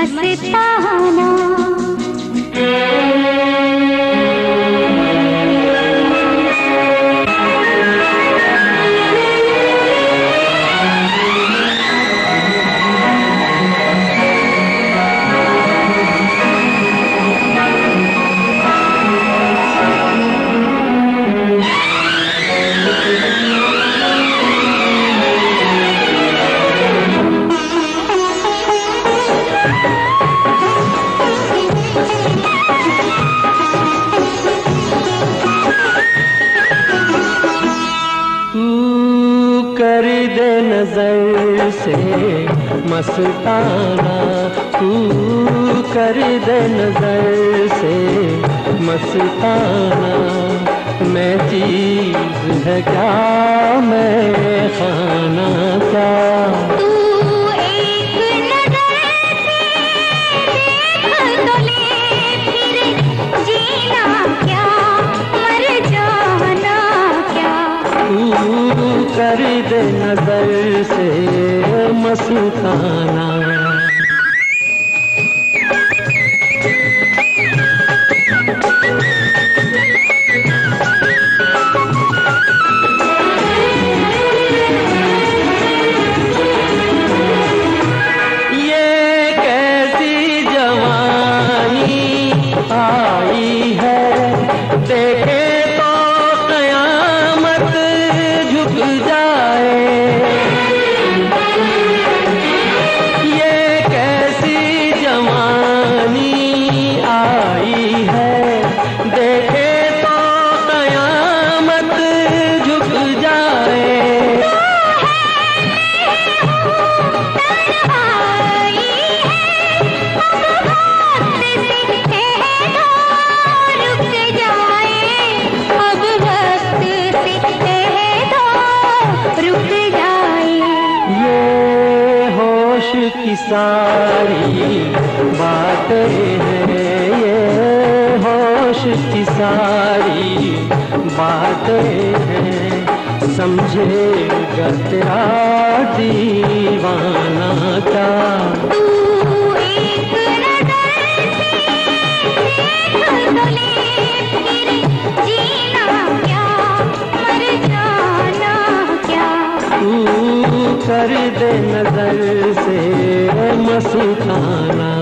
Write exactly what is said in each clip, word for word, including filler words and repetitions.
मस्ताना। कर दे नजर से मस्ताना, तू कर दे नजर से मस्ताना। मैं चीज है क्या, मैं खाना क्या? तू एक नजर से देख तो ले, फिर जीना क्या, मर जाना क्या? तू कर दे नजर से मस्ताना। ये कैसी जवानी आई है, देखे तो कयामत झुक जाए। ये कैसी जवानी आई है, देखे तो कयामत झुक जाए। की सारी बातें हैं, ये होश की सारी बातें हैं। समझेगा तेरा दीवाना क्या? तू एक नजर से देख तो ले, फिर जीना क्या, मर जाना क्या? तू कर दे नजर से मस्ताना।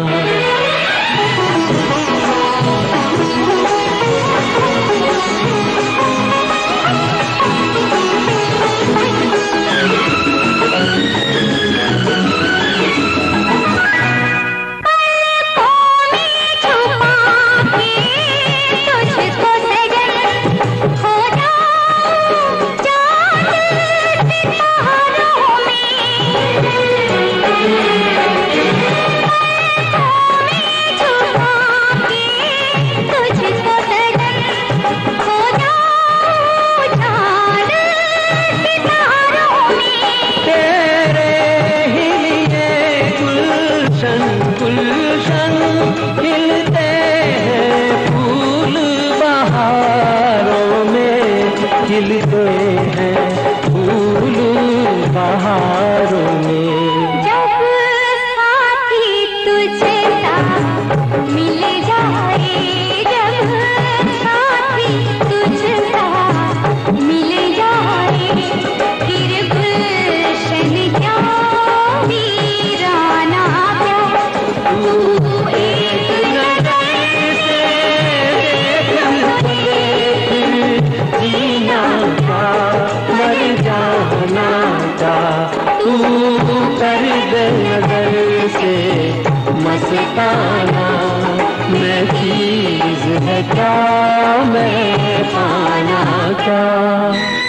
गुलशन खिलते हैं फूल बहारों में, खिलते हैं फूल बहारों में। जब साथी तुझे साथ मिल जाए, जब साथी तुझे साथ मिल जाए, फिर गुलशन क्या, वीराना क्या? तू एक नजर से जीना क्या, मर जाना क्या? तू कर दे नजर से मस्ताना। मैं चीज है क्या, मैं खाना क्या?